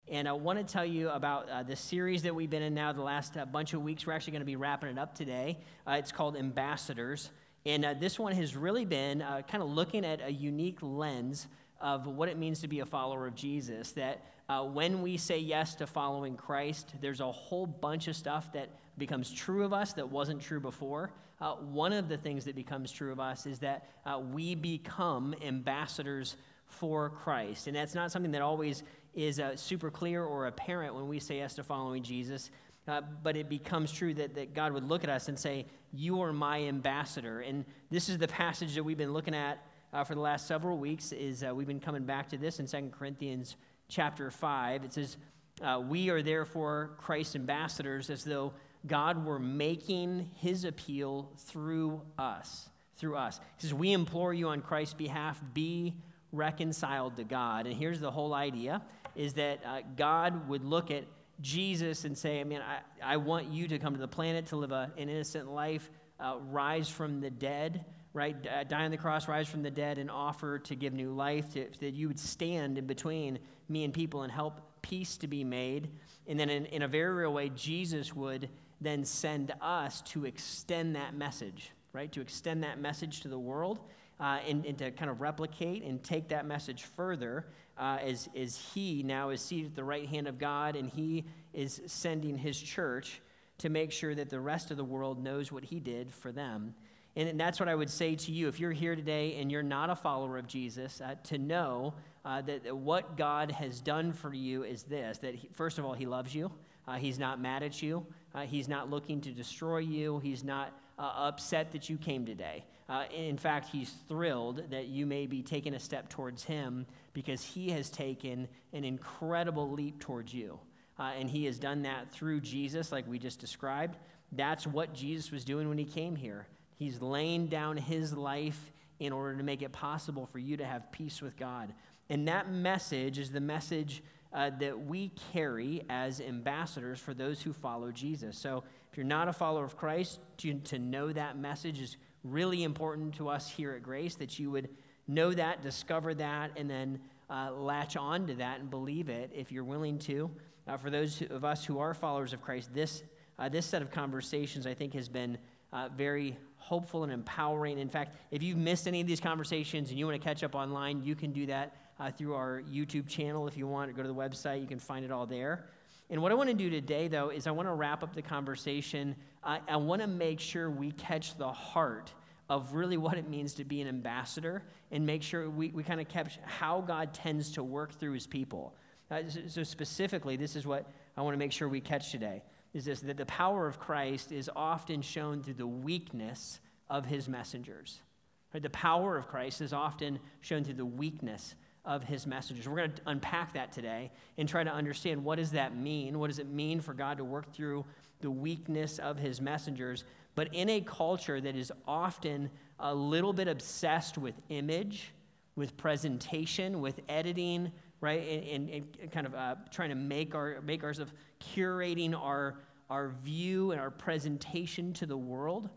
And I want to tell you about the series that we've been in now the last bunch of weeks. We're actually going to be wrapping it up today. It's called Ambassadors. And this one has really been kind of looking at a unique lens of what it means to be a follower of Jesus. That when we say yes to following Christ, there's a whole bunch of stuff that becomes true of us that wasn't true before. One of the things that becomes true of us is that we become ambassadors for Christ. And that's not something that always is super clear or apparent when we say yes to following Jesus, but it becomes true that God would look at us and say, you are my ambassador. And this is the passage that we've been looking at for the last several weeks. We've been coming back to this in 2 Corinthians chapter 5. It says, we are therefore Christ's ambassadors, as though God were making his appeal through us. He says, we implore you on Christ's behalf, be reconciled to God. And here's the whole idea, is that God would look at Jesus and say, I want you to come to the planet to live an innocent life, rise from the dead, right? Die on the cross, rise from the dead, and offer to give new life, that you would stand in between me and people and help peace to be made. And then in a very real way, Jesus would then send us to extend that message, right? To extend that message to the world. And to kind of replicate and take that message further as he now is seated at the right hand of God, and he is sending his church to make sure that the rest of the world knows what he did for them. And that's what I would say to you. If you're here today and you're not a follower of Jesus, to know that what God has done for you is this, that first of all, he loves you. He's not mad at you. He's not looking to destroy you. He's not upset that you came today. In fact, he's thrilled that you may be taking a step towards him because he has taken an incredible leap towards you. And he has done that through Jesus, like we just described. That's what Jesus was doing when he came here. He's laying down his life in order to make it possible for you to have peace with God. And that message is the message that we carry as ambassadors for those who follow Jesus. So if you're not a follower of Christ, to know that message is really important to us here at Grace, that you would know that, discover that, and then latch on to that and believe it if you're willing to. For those of us who are followers of Christ, this set of conversations, I think, has been very hopeful and empowering. In fact, if you've missed any of these conversations and you want to catch up online, you can do that through our YouTube channel. If you want to go to the website, you can find it all there. And what I want to do today, though, is I want to wrap up the conversation. I want to make sure we catch the heart of really what it means to be an ambassador and make sure we kind of catch how God tends to work through his people. So specifically, this is what I want to make sure we catch today, is this, that the power of Christ is often shown through the weakness of his messengers. Right? The power of Christ is often shown through the weakness of his messengers. We're going to unpack that today and try to understand, what does that mean? What does it mean for God to work through the weakness of his messengers? But in a culture that is often a little bit obsessed with image, with presentation, with editing, right, and kind of trying to make ourselves, curating our view and our presentation to the world,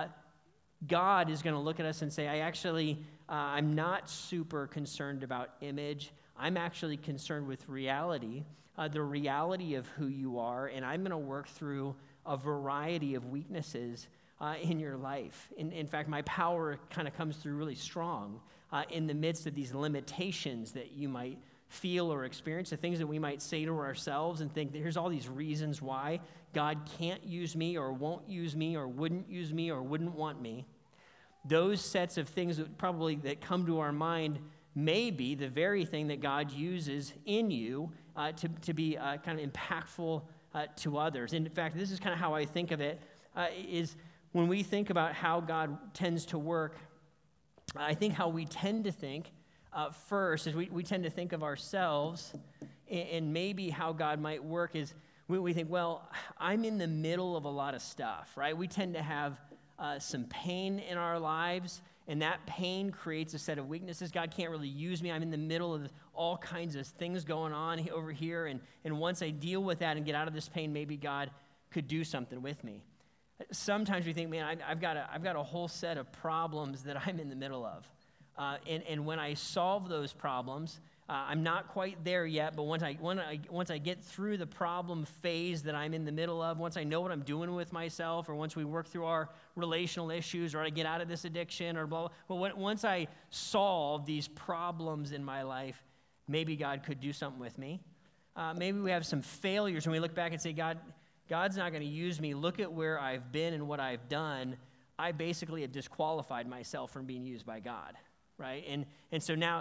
God is going to look at us and say, I'm not super concerned about image. I'm actually concerned with reality, the reality of who you are, and I'm going to work through a variety of weaknesses in your life. In fact, my power kind of comes through really strong in the midst of these limitations that you might feel or experience, the things that we might say to ourselves and think that here's all these reasons why God can't use me or won't use me or wouldn't use me or wouldn't want me. Those sets of things that come to our mind may be the very thing that God uses in you to be kind of impactful to others. And in fact, this is kind of how I think of it, is when we think about how God tends to work, I think how we tend to think first is we tend to think of ourselves, and maybe how God might work is we think, well, I'm in the middle of a lot of stuff, right? We tend to have some pain in our lives, and that pain creates a set of weaknesses. God can't really use me. I'm in the middle of all kinds of things going on over here, and once I deal with that and get out of this pain, maybe God could do something with me. Sometimes we think, man, I've got a whole set of problems that I'm in the middle of. And when I solve those problems, I'm not quite there yet, but once I get through the problem phase that I'm in the middle of, once I know what I'm doing with myself, or once we work through our relational issues, or I get out of this addiction, or blah, blah, well, once I solve these problems in my life, maybe God could do something with me. Maybe we have some failures, and we look back and say, God's not going to use me. Look at where I've been and what I've done. I basically have disqualified myself from being used by God, right? And so now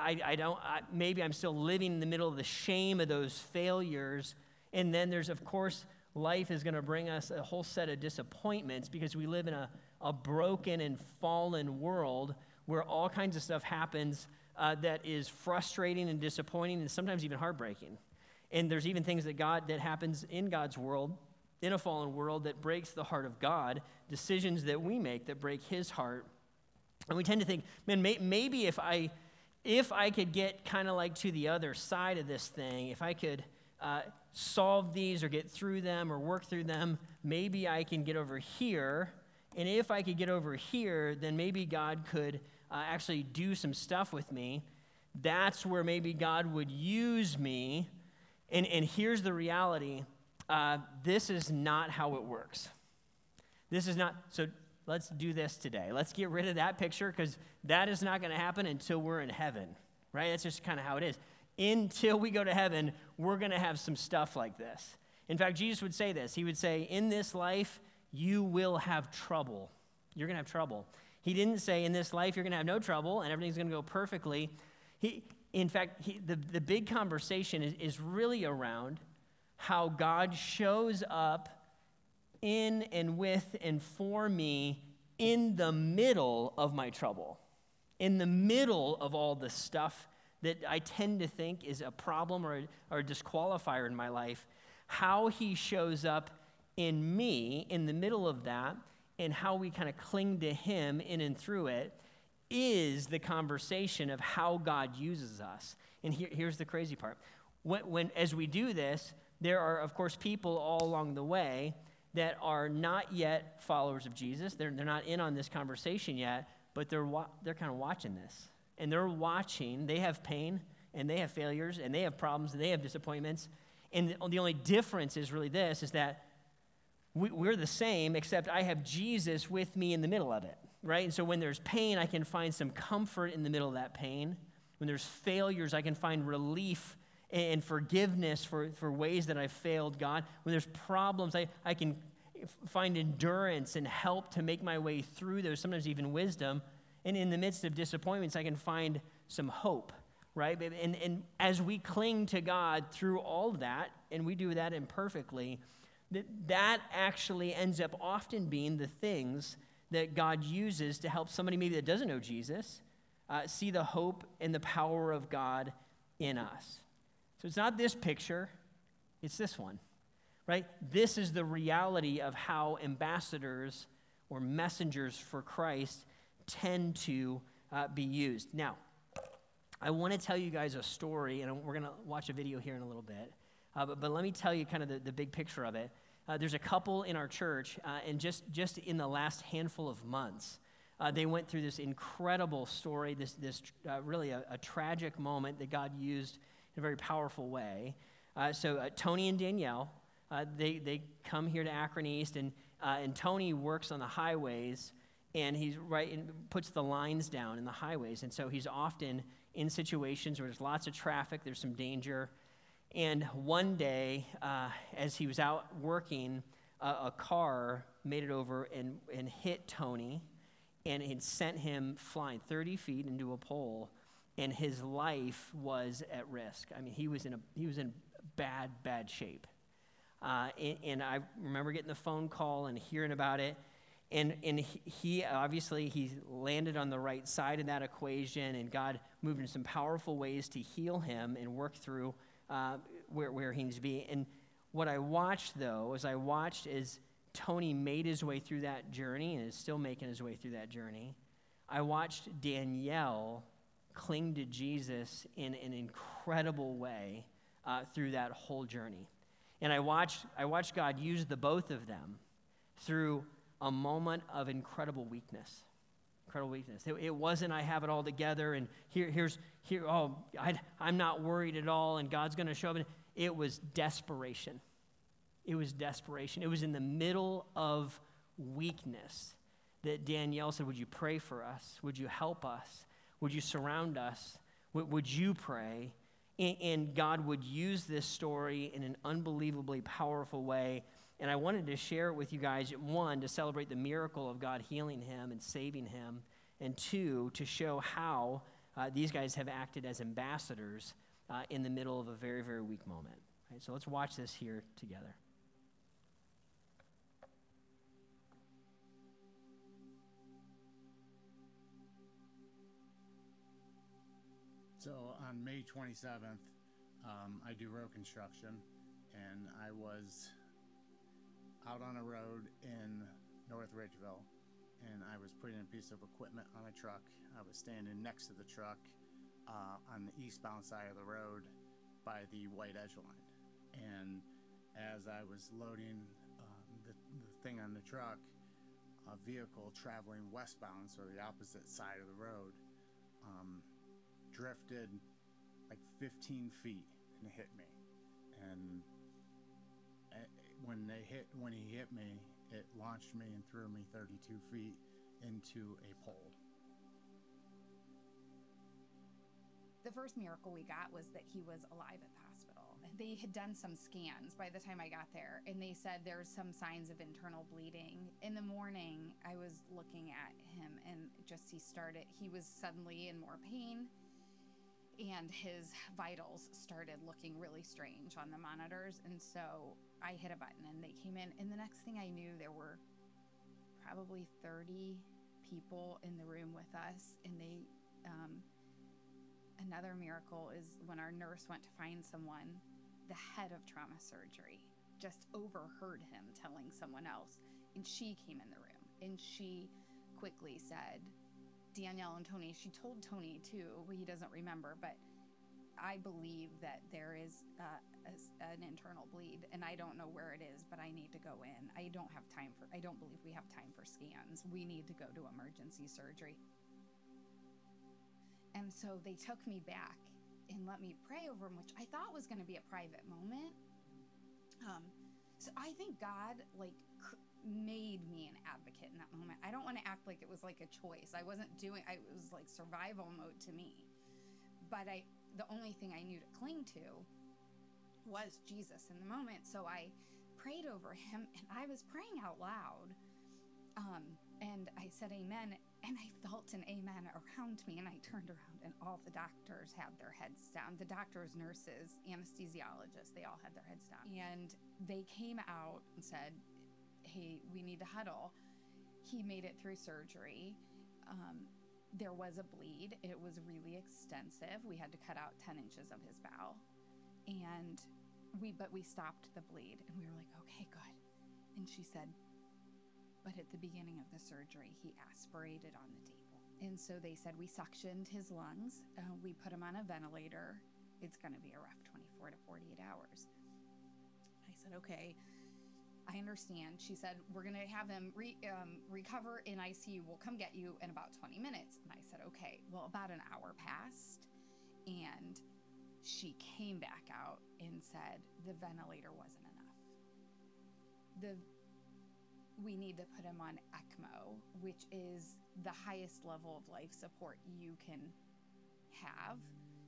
maybe I'm still living in the middle of the shame of those failures. And then there's, of course, life is going to bring us a whole set of disappointments because we live in a broken and fallen world where all kinds of stuff happens that is frustrating and disappointing and sometimes even heartbreaking. And there's even things that happens in God's world, in a fallen world, that breaks the heart of God, decisions that we make that break his heart. And we tend to think, man, maybe if I could get kind of like to the other side of this thing, if I could solve these or get through them or work through them, maybe I can get over here. And if I could get over here, then maybe God could actually do some stuff with me. That's where maybe God would use me. And here's the reality. This is not how it works. This is not, so let's do this today. Let's get rid of that picture because that is not going to happen until we're in heaven, right? That's just kind of how it is. Until we go to heaven, we're going to have some stuff like this. In fact, Jesus would say this. He would say, in this life, you will have trouble. You're going to have trouble. He didn't say, in this life, you're going to have no trouble and everything's going to go perfectly. In fact, the big conversation is really around how God shows up in and with and for me in the middle of my trouble, in the middle of all the stuff that I tend to think is a problem or a disqualifier in my life, how he shows up in me in the middle of that and how we kind of cling to him in and through it is the conversation of how God uses us. And here's the crazy part. As we do this, there are, of course, people all along the way that are not yet followers of Jesus. They're not in on this conversation yet, but they're kind of watching this. And they're watching. They have pain, and they have failures, and they have problems, and they have disappointments. And the only difference is really this, is that we're the same, except I have Jesus with me in the middle of it, right? And so when there's pain, I can find some comfort in the middle of that pain. When there's failures, I can find relief and forgiveness for ways that I've failed God. When there's problems, I can find endurance and help to make my way through those, sometimes even wisdom. And in the midst of disappointments, I can find some hope, right? And as we cling to God through all of that, and we do that imperfectly, that actually ends up often being the things that God uses to help somebody maybe that doesn't know Jesus see the hope and the power of God in us. So it's not this picture, it's this one, right? This is the reality of how ambassadors or messengers for Christ tend to be used. Now, I want to tell you guys a story, and we're going to watch a video here in a little bit, but let me tell you kind of the big picture of it. There's a couple in our church, and just in the last handful of months, they went through this incredible story, this really a tragic moment that God used in a very powerful way. So Tony and Danielle, they come here to Akron East, and Tony works on the highways, and he's and puts the lines down in the highways, and so he's often in situations where there's lots of traffic, there's some danger. And one day, as he was out working, a car made it over and hit Tony, and it sent him flying 30 feet into a pole, and his life was at risk. I mean, he was in bad shape. And I remember getting the phone call and hearing about it, and he obviously he landed on the right side of that equation, and God moved in some powerful ways to heal him and work through where he needs to be. And what I watched, though, as Tony made his way through that journey and is still making his way through that journey, I watched Danielle cling to Jesus in an incredible way through that whole journey. And I watched God use the both of them through a moment of incredible weakness. Incredible weakness. It wasn't I have it all together and I'm not worried at all and God's going to show up. It was desperation. It was desperation. It was in the middle of weakness that Danielle said, would you pray for us? Would you help us? Would you surround us? Would you pray? And God would use this story in an unbelievably powerful way. And I wanted to share it with you guys, one, to celebrate the miracle of God healing him and saving him, and two, to show how these guys have acted as ambassadors in the middle of a very, very weak moment. Right? So let's watch this here together. So on May 27th, I do road construction, and I was out on a road in North Ridgeville, and I was putting a piece of equipment on a truck. I was standing next to the truck on the eastbound side of the road by the white edge line. And as I was loading the thing on the truck, a vehicle traveling westbound, so the opposite side of the road, drifted like 15 feet and hit me. And when he hit me, it launched me and threw me 32 feet into a pole. The first miracle we got was that he was alive at the hospital. They had done some scans by the time I got there, and they said there's some signs of internal bleeding. In the morning, I was looking at him, and he was suddenly in more pain, and his vitals started looking really strange on the monitors. And so I hit a button and they came in, and the next thing I knew, there were probably 30 people in the room with us. And another miracle is when our nurse went to find someone, the head of trauma surgery just overheard him telling someone else, and she came in the room and she quickly said, Danielle and Tony, she told Tony too, he doesn't remember, but I believe that there is an internal bleed, and I don't know where it is, but I need to go in. I don't believe we have time for scans. We need to go to emergency surgery. And so they took me back and let me pray over him, which I thought was going to be a private moment. So I think God made me an advocate in that moment. I don't want to act like it was like a choice. It was like survival mode to me. But the only thing I knew to cling to was Jesus in the moment. So I prayed over him, and I was praying out loud. And I said amen, and I felt an amen around me, and I turned around, and all the doctors had their heads down. The doctors, nurses, anesthesiologists, they all had their heads down. And they came out and said, hey, we need to huddle. He made it through surgery. There was a bleed. It was really extensive. We had to cut out 10 inches of his bowel. But we stopped the bleed, and we were like, okay, good. And she said, but at the beginning of the surgery, he aspirated on the table. And so they said, we suctioned his lungs. We put him on a ventilator. It's going to be a rough 24 to 48 hours. I said, okay, I understand. She said, we're going to have him recover in ICU. We'll come get you in about 20 minutes. And I said, okay. Well, about an hour passed, and she came back out and said the ventilator wasn't enough. We need to put him on ECMO, which is the highest level of life support you can have.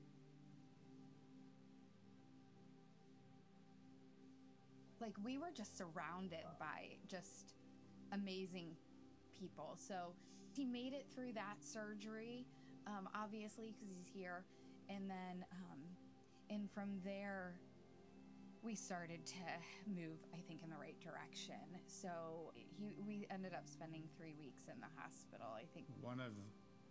We were just surrounded by just amazing people. So he made it through that surgery, obviously, because he's here. And then, and from there, we started to move, I think, in the right direction. So we ended up spending 3 weeks in the hospital, I think. One of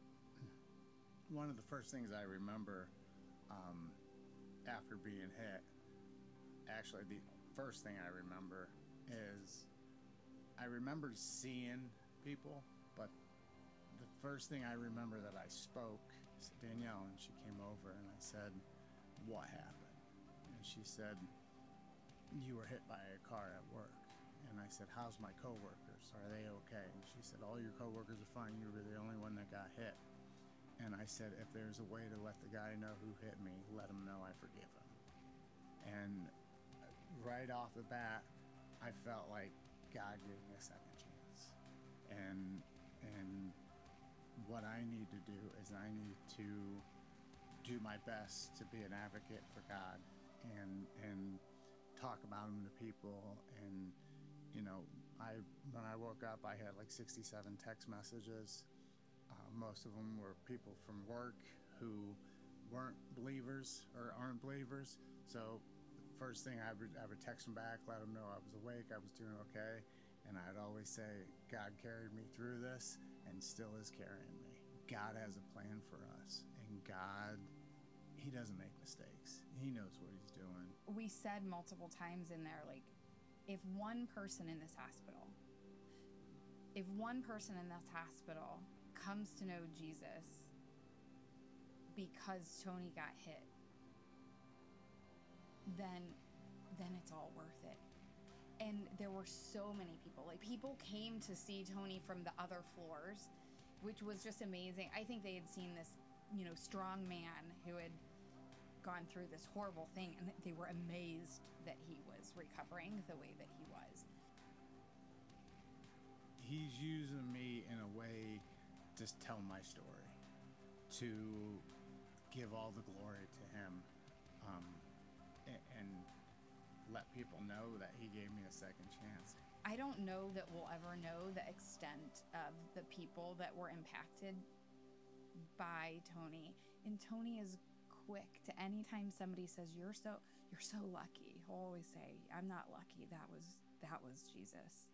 the first things I remember after being hit, actually the first thing I remember is I remember seeing people, but the first thing I remember that I spoke is Danielle, and she came over and I said, what happened? And she said, you were hit by a car at work. And I said, how's my coworkers? Are they okay? And she said, all your coworkers are fine. You were the only one that got hit. And I said, if there's a way to let the guy know who hit me, let him know I forgive him. And right off the bat, I felt like God gave me a second chance. And what I need to do is I need to do my best to be an advocate for God and talk about him to people. And when I woke up, I had like 67 text messages. Most of them were people from work who weren't believers or aren't believers. So first thing I would text them back, let them know I was awake, I was doing okay. And I'd always say, God carried me through this and still is carrying me. God has a plan for us. And God, he doesn't make mistakes. He knows what he's doing. We said multiple times in there, like, if one person in this hospital comes to know Jesus because Tony got hit, then it's all worth it. And there were so many people. Like, people came to see Tony from the other floors, which was just amazing. I think they had seen this, strong man who had gone through this horrible thing, and they were amazed that he was recovering the way that he was. He's using me in a way to tell my story, to give all the glory to him, and let people know that he gave me a second chance. I don't know that we'll ever know the extent of the people that were impacted by Tony. And Tony is quick to, anytime somebody says, you're so lucky, he'll always say, I'm not lucky. That was Jesus.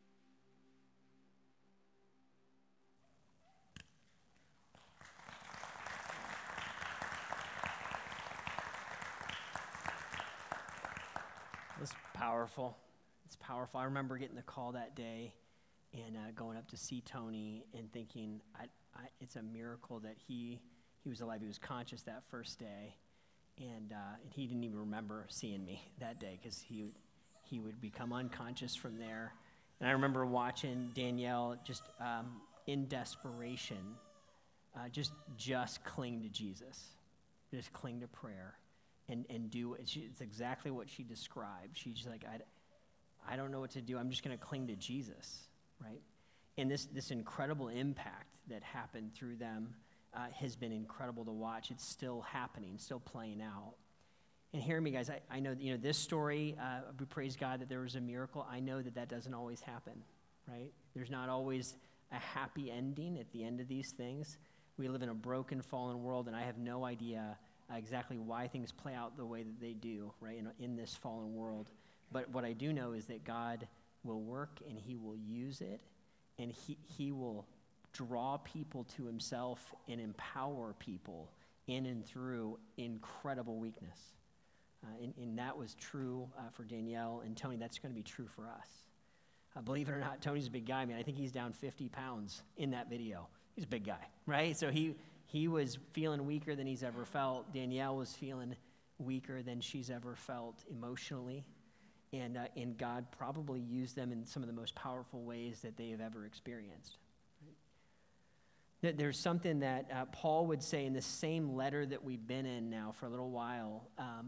It's powerful. It's powerful. I remember getting the call that day and going up to see Tony and thinking, it's a miracle that he was alive. He was conscious that first day, and he didn't even remember seeing me that day because he would become unconscious from there. And I remember watching Danielle just in desperation, just cling to Jesus, just cling to prayer. And do it. It's exactly what she described. She's like, I don't know what to do. I'm just going to cling to Jesus, right? And this incredible impact that happened through them has been incredible to watch. It's still happening, still playing out. And hear me, guys. I know this story. We praise God that there was a miracle. I know that doesn't always happen, right? There's not always a happy ending at the end of these things. We live in a broken, fallen world, and I have no idea exactly why things play out the way that they do, right, in this fallen world. But what I do know is that God will work and he will use it, and he will draw people to himself and empower people in and through incredible weakness. And that was true for Danielle and Tony. That's going to be true for us. Believe it or not, Tony's a big guy, man. I think he's down 50 pounds in that video. He's a big guy, right? So he was feeling weaker than he's ever felt. Danielle was feeling weaker than she's ever felt emotionally. And God probably used them in some of the most powerful ways that they have ever experienced. There's something that Paul would say in the same letter that we've been in now for a little while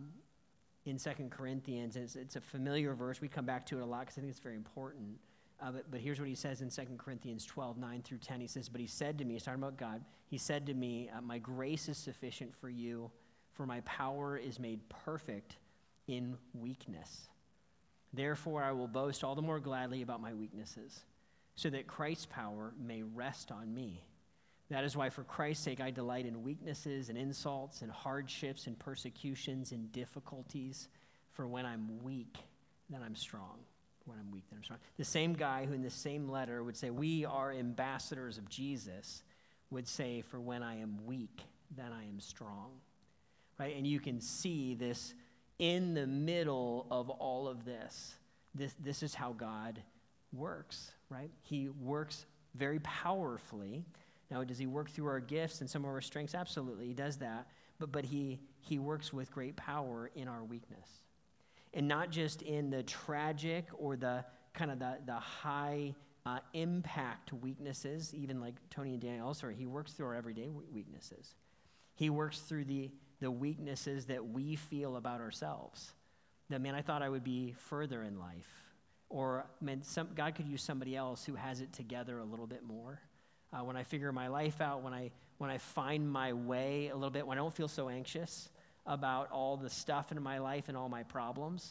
in 2 Corinthians. It's a familiar verse. We come back to it a lot because I think it's very important. But here's what he says in 2 Corinthians 12, 9 through 10. He says, but he said to me, he's talking about God, he said to me, my grace is sufficient for you, for my power is made perfect in weakness. Therefore, I will boast all the more gladly about my weaknesses, so that Christ's power may rest on me. That is why, for Christ's sake, I delight in weaknesses and insults and hardships and persecutions and difficulties, for when I'm weak, then I'm strong. When I'm weak, then I'm strong. The same guy who in the same letter would say, we are ambassadors of Jesus, would say, for when I am weak, then I am strong. Right? And you can see this in the middle of all of this. This is how God works, right? He works very powerfully. Now, does he work through our gifts and some of our strengths? Absolutely, he does that. But he works with great power in our weakness. And not just in the tragic or the kind of the high impact weaknesses, even like Tony and Daniel also, he works through our everyday weaknesses. He works through the weaknesses that we feel about ourselves. That, man, I thought I would be further in life. Or, man, God could use somebody else who has it together a little bit more. When I figure my life out, when I find my way a little bit, when I don't feel so anxious about all the stuff in my life and all my problems,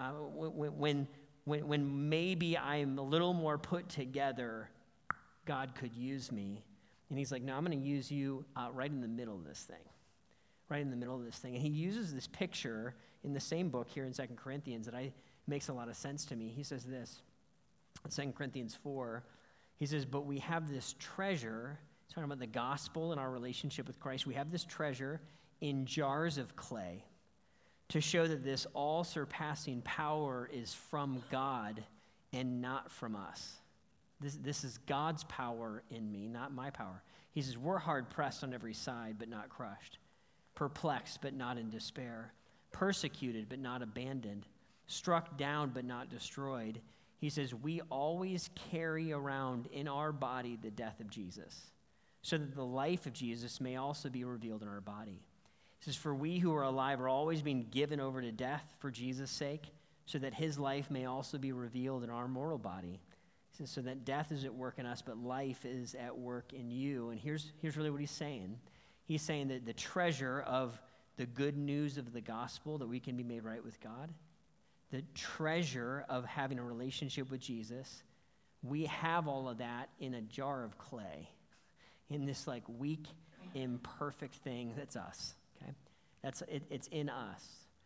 when maybe I'm a little more put together, God could use me. And he's like, no, I'm going to use you right in the middle of this thing. Right in the middle of this thing. And he uses this picture in the same book here in 2 Corinthians that makes a lot of sense to me. He says this, in 2 Corinthians 4, he says, but we have this treasure, he's talking about the gospel and our relationship with Christ. We have this treasure in jars of clay to show that this all-surpassing power is from God and not from us. This is God's power in me, not my power. He says, we're hard-pressed on every side, but not crushed. Perplexed, but not in despair. Persecuted, but not abandoned. Struck down, but not destroyed. He says, we always carry around in our body the death of Jesus, so that the life of Jesus may also be revealed in our body. He says, for we who are alive are always being given over to death for Jesus' sake, so that his life may also be revealed in our mortal body. He says, so that death is at work in us, but life is at work in you. And here's really what he's saying. He's saying that the treasure of the good news of the gospel, that we can be made right with God, the treasure of having a relationship with Jesus, we have all of that in a jar of clay, in this like weak, imperfect thing that's us. Okay, it's in us.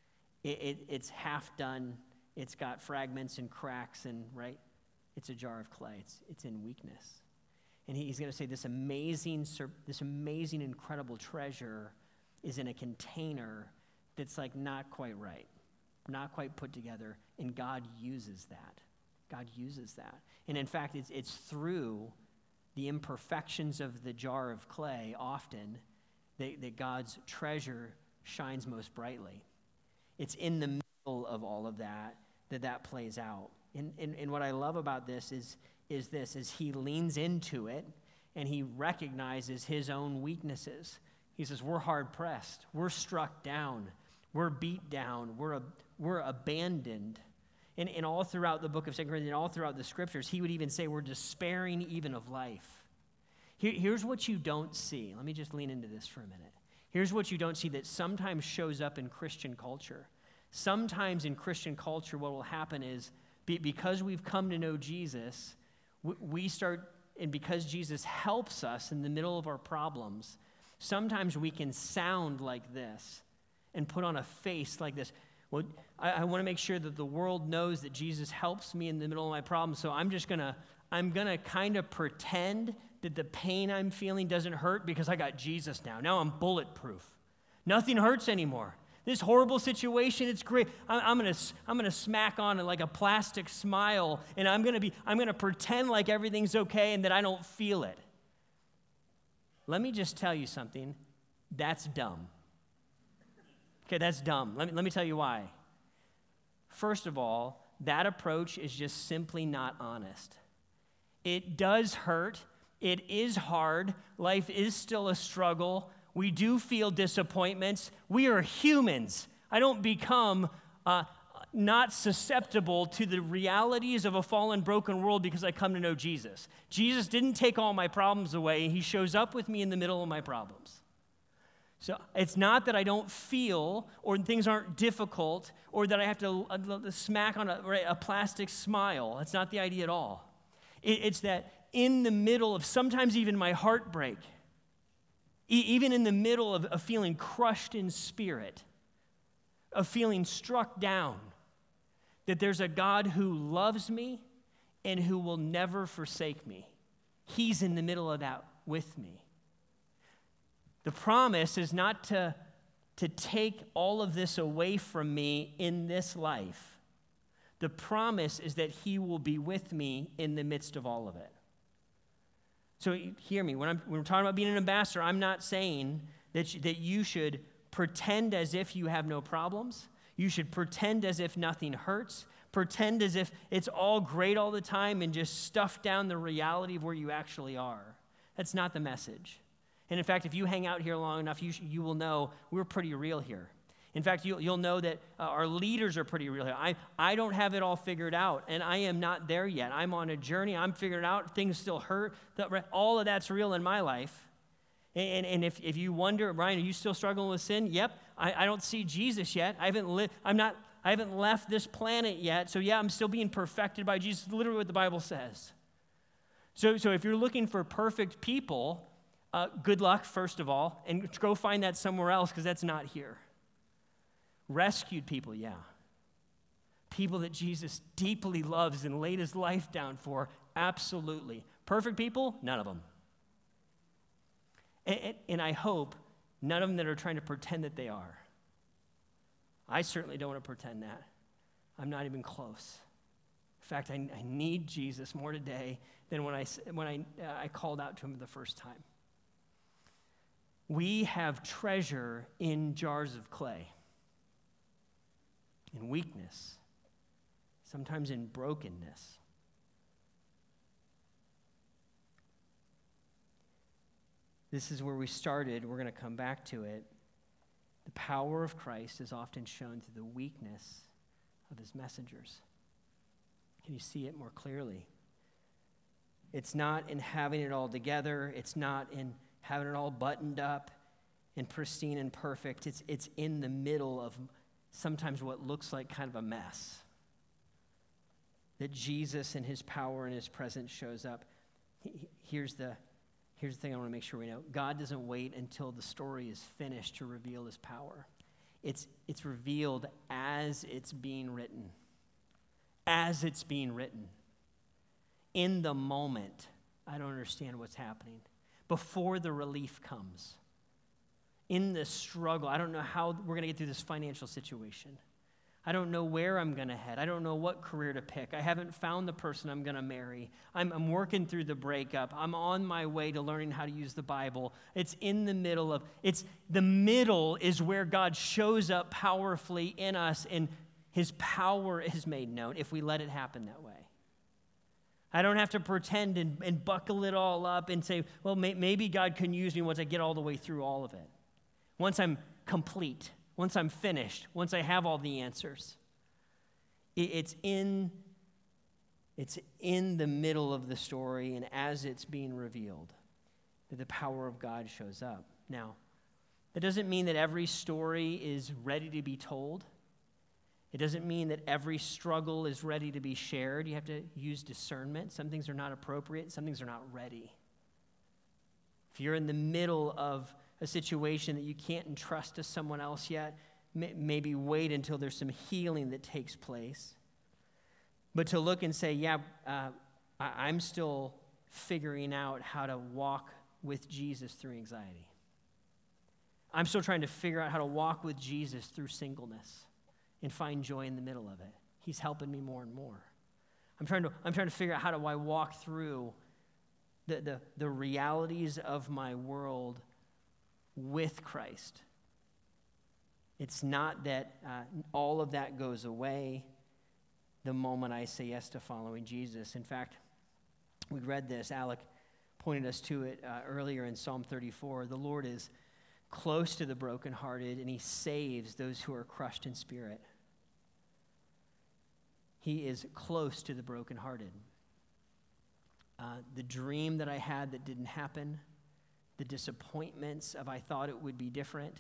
It's half done. It's got fragments and cracks, and right, it's a jar of clay. It's in weakness. And he's going to say this amazing, incredible treasure is in a container that's like not quite right, not quite put together, and God uses that. God uses that. And in fact, it's through the imperfections of the jar of clay often that God's treasure shines most brightly. It's in the middle of all of that plays out. And what I love about this is he leans into it and he recognizes his own weaknesses. He says, we're hard-pressed. We're struck down. We're beat down. We're abandoned. And all throughout the book of 2 Corinthians, all throughout the scriptures, he would even say we're despairing even of life. Here's what you don't see. Let me just lean into this for a minute. Here's what you don't see that sometimes shows up in Christian culture. Sometimes in Christian culture, what will happen is because we've come to know Jesus, we start, and because Jesus helps us in the middle of our problems, sometimes we can sound like this and put on a face like this. Well, I want to make sure that the world knows that Jesus helps me in the middle of my problems, so I'm gonna kind of pretend that the pain I'm feeling doesn't hurt because I got Jesus now. Now I'm bulletproof. Nothing hurts anymore. This horrible situation, it's great. I'm gonna smack on like a plastic smile, and I'm gonna pretend like everything's okay and that I don't feel it. Let me just tell you something. That's dumb. Okay, that's dumb. Let me tell you why. First of all, that approach is just simply not honest. It does hurt. It is hard. Life is still a struggle. We do feel disappointments. We are humans. I don't become not susceptible to the realities of a fallen, broken world because I come to know Jesus. Jesus didn't take all my problems away. He shows up with me in the middle of my problems. So it's not that I don't feel or things aren't difficult or that I have to smack on a plastic smile. That's not the idea at all. It's that in the middle of sometimes even my heartbreak, even in the middle of feeling crushed in spirit, of feeling struck down, that there's a God who loves me and who will never forsake me. He's in the middle of that with me. The promise is not to take all of this away from me in this life. The promise is that he will be with me in the midst of all of it. So hear me, when we're talking about being an ambassador, I'm not saying that you should pretend as if you have no problems. You should pretend as if nothing hurts, pretend as if it's all great all the time, and just stuff down the reality of where you actually are. That's not the message. And in fact, if you hang out here long enough, you will know we're pretty real here. In fact, you'll know that our leaders are pretty real here. I don't have it all figured out, and I am not there yet. I'm on a journey. I'm figuring out. Things still hurt. All of that's real in my life. And if you wonder, Brian, are you still struggling with sin? Yep. I don't see Jesus yet. I haven't left this planet yet. So yeah, I'm still being perfected by Jesus. Literally what the Bible says. So if you're looking for perfect people, good luck, first of all, and go find that somewhere else, because that's not here. Rescued people, yeah. People that Jesus deeply loves and laid his life down for, absolutely. Perfect people, none of them. And I hope none of them that are trying to pretend that they are. I certainly don't want to pretend that. I'm not even close. In fact, I need Jesus more today than when I called out to him the first time. We have treasure in jars of clay, in weakness, sometimes in brokenness. This is where we started. We're going to come back to it. The power of Christ is often shown through the weakness of his messengers. Can you see it more clearly? It's not in having it all together. It's not in having it all buttoned up and pristine and perfect. It's in the middle of sometimes what looks like kind of a mess. That Jesus and his power and his presence shows up. Here's the thing I want to make sure we know. God doesn't wait until the story is finished to reveal his power. It's revealed as it's being written. As it's being written. In the moment, I don't understand what's happening. Before the relief comes. In the struggle, I don't know how we're going to get through this financial situation. I don't know where I'm going to head. I don't know what career to pick. I haven't found the person I'm going to marry. I'm working through the breakup. I'm on my way to learning how to use the Bible. It's in the middle the middle is where God shows up powerfully in us, and his power is made known if we let it happen that way. I don't have to pretend and buckle it all up and say, well, maybe God can use me once I get all the way through all of it. Once I'm complete. Once I'm finished, once I have all the answers. It's in the middle of the story, and as it's being revealed, that the power of God shows up. Now, that doesn't mean that every story is ready to be told. It doesn't mean that every struggle is ready to be shared. You have to use discernment. Some things are not appropriate, some things are not ready. If you're in the middle of a situation that you can't entrust to someone else yet, maybe wait until there's some healing that takes place. But to look and say, yeah, I'm still figuring out how to walk with Jesus through anxiety. I'm still trying to figure out how to walk with Jesus through singleness and find joy in the middle of it. He's helping me more and more. I'm trying to figure out how do I walk through the realities of my world with Christ. It's not that all of that goes away the moment I say yes to following Jesus. In fact, we read this. Alec pointed us to it earlier in Psalm 34. The Lord is close to the brokenhearted, and he saves those who are crushed in spirit. He is close to the brokenhearted. The dream that I had that didn't happen, the disappointments of I thought it would be different,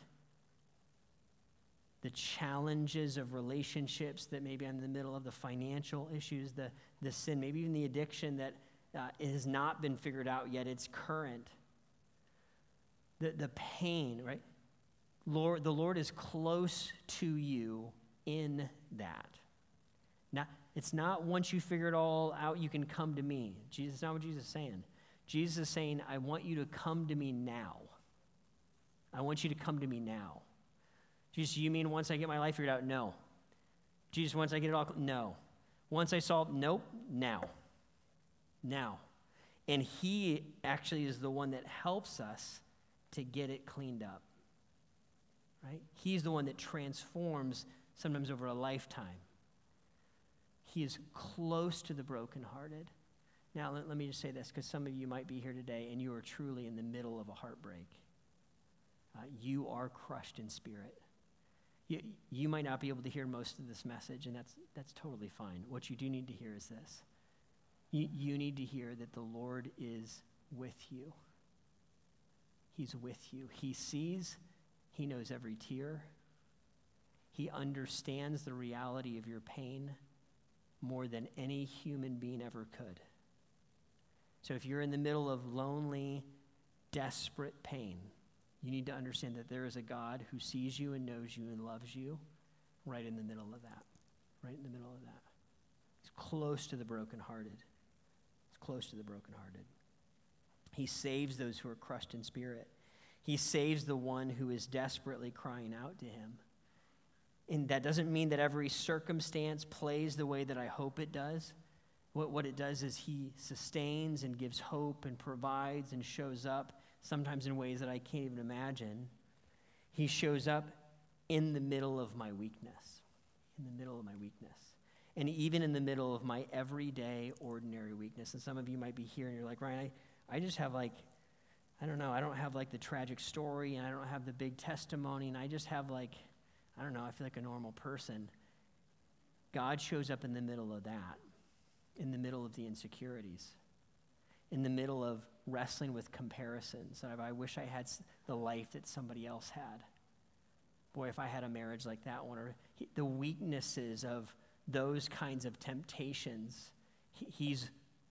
the challenges of relationships that maybe I'm in the middle of, the financial issues, the sin, maybe even the addiction that has not been figured out yet, it's current. The pain, right? The Lord is close to you in that. Now, it's not once you figure it all out, you can come to me. That's not what Jesus is saying. Jesus is saying, I want you to come to me now. I want you to come to me now. Jesus, you mean once I get my life figured out? No. Jesus, once I get it all? No. Once I solve? Nope. Now. Now. And he actually is the one that helps us to get it cleaned up. Right? He's the one that transforms sometimes over a lifetime. He is close to the brokenhearted. Now, let me just say this, because some of you might be here today and you are truly in the middle of a heartbreak. You are crushed in spirit. You might not be able to hear most of this message, and that's totally fine. What you do need to hear is this. You need to hear that the Lord is with you. He's with you. He sees, he knows every tear. He understands the reality of your pain more than any human being ever could. So if you're in the middle of lonely, desperate pain, you need to understand that there is a God who sees you and knows you and loves you right in the middle of that. Right in the middle of that. He's close to the brokenhearted. He's close to the brokenhearted. He saves those who are crushed in spirit. He saves the one who is desperately crying out to him. And that doesn't mean that every circumstance plays the way that I hope it does. What it does is he sustains and gives hope and provides and shows up, sometimes in ways that I can't even imagine. He shows up in the middle of my weakness. In the middle of my weakness. And even in the middle of my everyday, ordinary weakness. And some of you might be here and you're like, Ryan, I just have I don't have the tragic story, and I don't have the big testimony, and I just have I feel like a normal person. God shows up in the middle of that, in the middle of the insecurities, in the middle of wrestling with comparisons. I wish I had the life that somebody else had. Boy, if I had a marriage like that one, or the weaknesses of those kinds of temptations, he's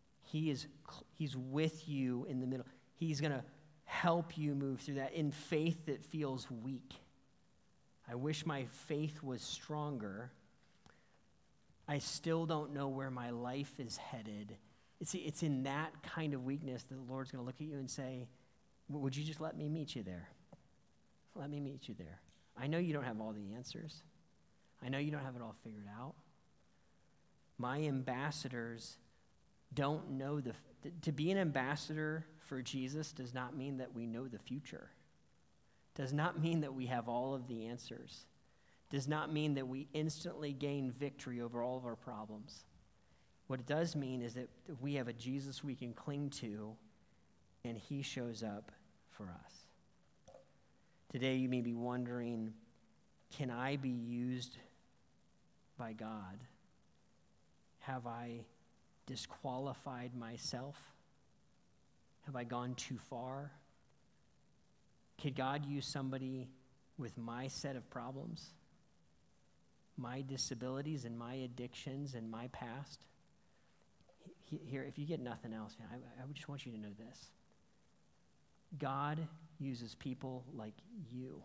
with you in the middle. He's going to help you move through that in faith that feels weak. I wish my faith was stronger. I still don't know where my life is headed. It's in that kind of weakness that the Lord's going to look at you and say, would you just let me meet you there? Let me meet you there. I know you don't have all the answers. I know you don't have it all figured out. My ambassadors don't know to be an ambassador for Jesus does not mean that we know the future. Does not mean that we have all of the answers. Does not mean that we instantly gain victory over all of our problems. What it does mean is that we have a Jesus we can cling to, and he shows up for us. Today you may be wondering, can I be used by God? Have I disqualified myself? Have I gone too far? Could God use somebody with my set of problems, my disabilities and my addictions and my past? Here, if you get nothing else, man, I would just want you to know this. God uses people like you.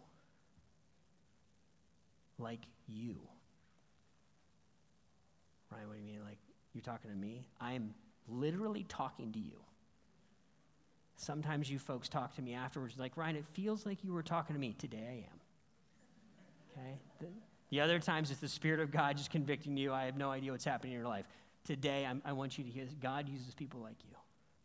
Like you. Ryan, what do you mean? Like, you're talking to me? I'm literally talking to you. Sometimes you folks talk to me afterwards like, Ryan, it feels like you were talking to me. Today I am. Okay? The other times it's the Spirit of God just convicting you. I have no idea what's happening in your life. Today I want you to hear this. God uses people like you.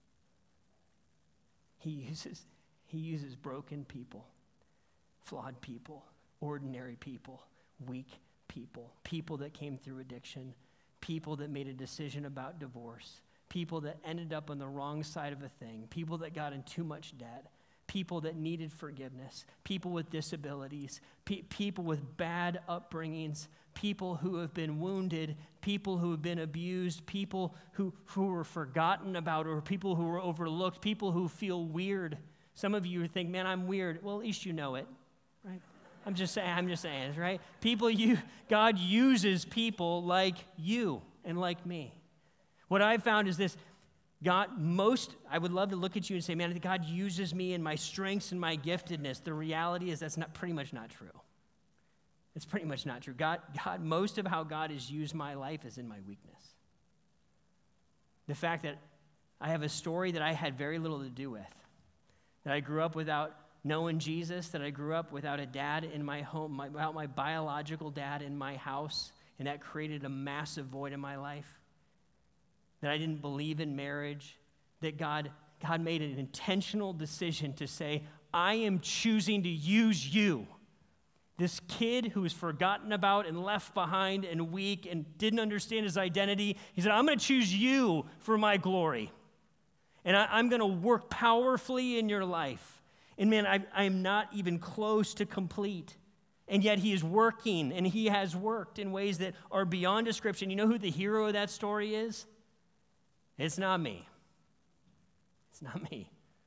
He uses broken people, flawed people, ordinary people, weak people, people that came through addiction, people that made a decision about divorce, people that ended up on the wrong side of a thing, people that got in too much debt, people that needed forgiveness, people with disabilities, people with bad upbringings, people who have been wounded, people who have been abused, people who were forgotten about, or people who were overlooked, people who feel weird. Some of you think, man, I'm weird. Well, at least you know it, right? I'm just saying, right? God uses people like you and like me. What I've found is this, I would love to look at you and say, man, God uses me in my strengths and my giftedness. The reality is that's pretty much not true. It's pretty much not true. God, most of how God has used my life is in my weakness. The fact that I have a story that I had very little to do with, that I grew up without knowing Jesus, that I grew up without a dad in my home, without my biological dad in my house, and that created a massive void in my life. That I didn't believe in marriage, that God made an intentional decision to say, I am choosing to use you. This kid who was forgotten about and left behind and weak and didn't understand his identity, he said, I'm going to choose you for my glory. And I'm going to work powerfully in your life. And man, I'm not even close to complete. And yet he is working, and he has worked in ways that are beyond description. You know who the hero of that story is? It's not me. It's not me.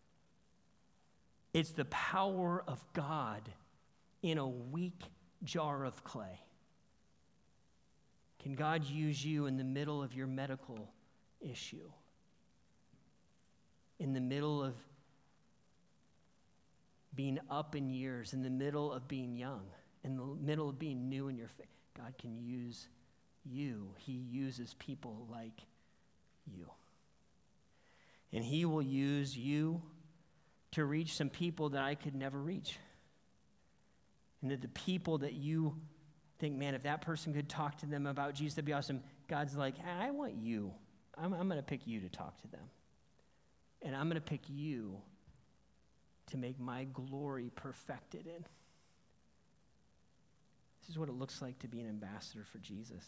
It's the power of God in a weak jar of clay. Can God use you in the middle of your medical issue? In the middle of being up in years, in the middle of being young, in the middle of being new in your faith? God can use you. He uses people like you. And he will use you to reach some people that I could never reach. And that the people that you think, man, if that person could talk to them about Jesus, that'd be awesome. God's like, I want you. I'm going to pick you to talk to them. And I'm going to pick you to make my glory perfected in. This is what it looks like to be an ambassador for Jesus.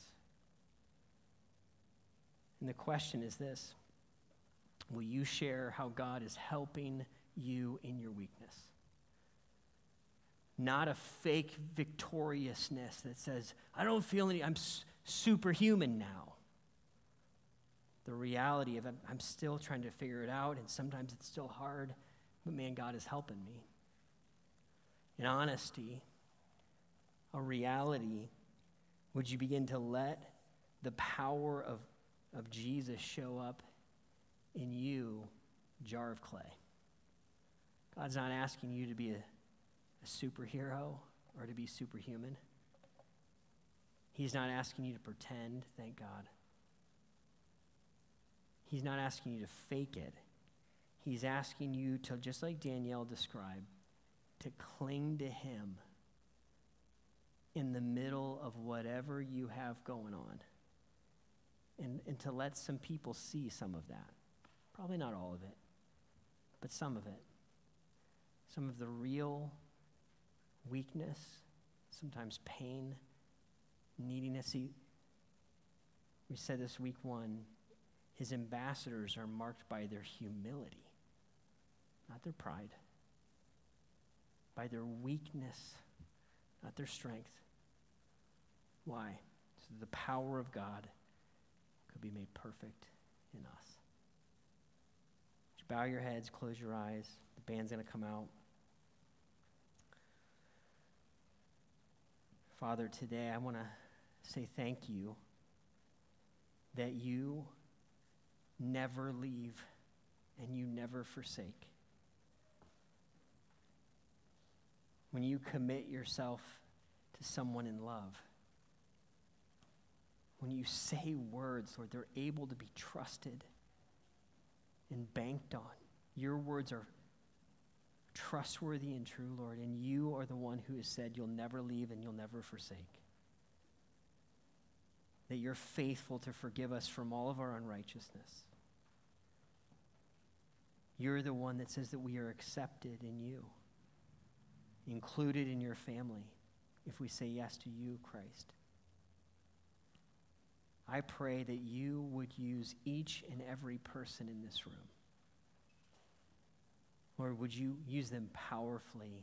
And the question is this: will you share how God is helping you in your weakness? Not a fake victoriousness that says, I don't feel any, I'm superhuman now. The reality of I'm still trying to figure it out, and sometimes it's still hard, but man, God is helping me. In honesty, a reality, would you begin to let the power of Jesus show up in you, jar of clay? God's not asking you to be a superhero or to be superhuman. He's not asking you to pretend, thank God. He's not asking you to fake it. He's asking you to, just like Danielle described, to cling to him in the middle of whatever you have going on. And to let some people see some of that. Probably not all of it, but some of it. Some of the real weakness, sometimes pain, neediness. See, we said this week one, his ambassadors are marked by their humility, not their pride, by their weakness, not their strength. Why? So the power of God could be made perfect in us. Would you bow your heads, close your eyes. The band's going to come out. Father, today I want to say thank you that you never leave and you never forsake. When you commit yourself to someone in love, when you say words, Lord, they're able to be trusted and banked on. Your words are trustworthy and true, Lord, and you are the one who has said you'll never leave and you'll never forsake. That you're faithful to forgive us from all of our unrighteousness. You're the one that says that we are accepted in you, included in your family, if we say yes to you, Christ. I pray that you would use each and every person in this room. Lord, would you use them powerfully?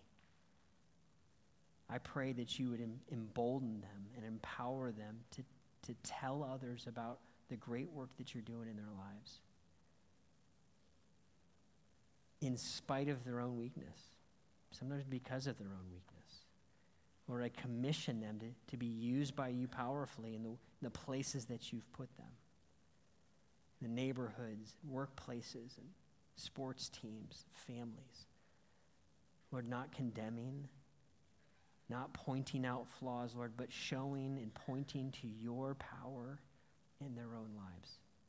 I pray that you would embolden them and empower them to tell others about the great work that you're doing in their lives, in spite of their own weakness, sometimes because of their own weakness. Lord, I commission them to be used by you powerfully in the places that you've put them, the neighborhoods, workplaces, and sports teams, families. Lord, not condemning, not pointing out flaws, Lord, but showing and pointing to your power in their own lives.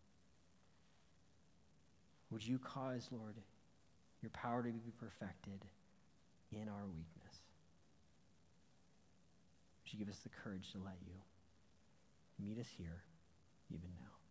Would you cause, Lord, your power to be perfected in our weakness? Would you give us the courage to let you meet us here even now?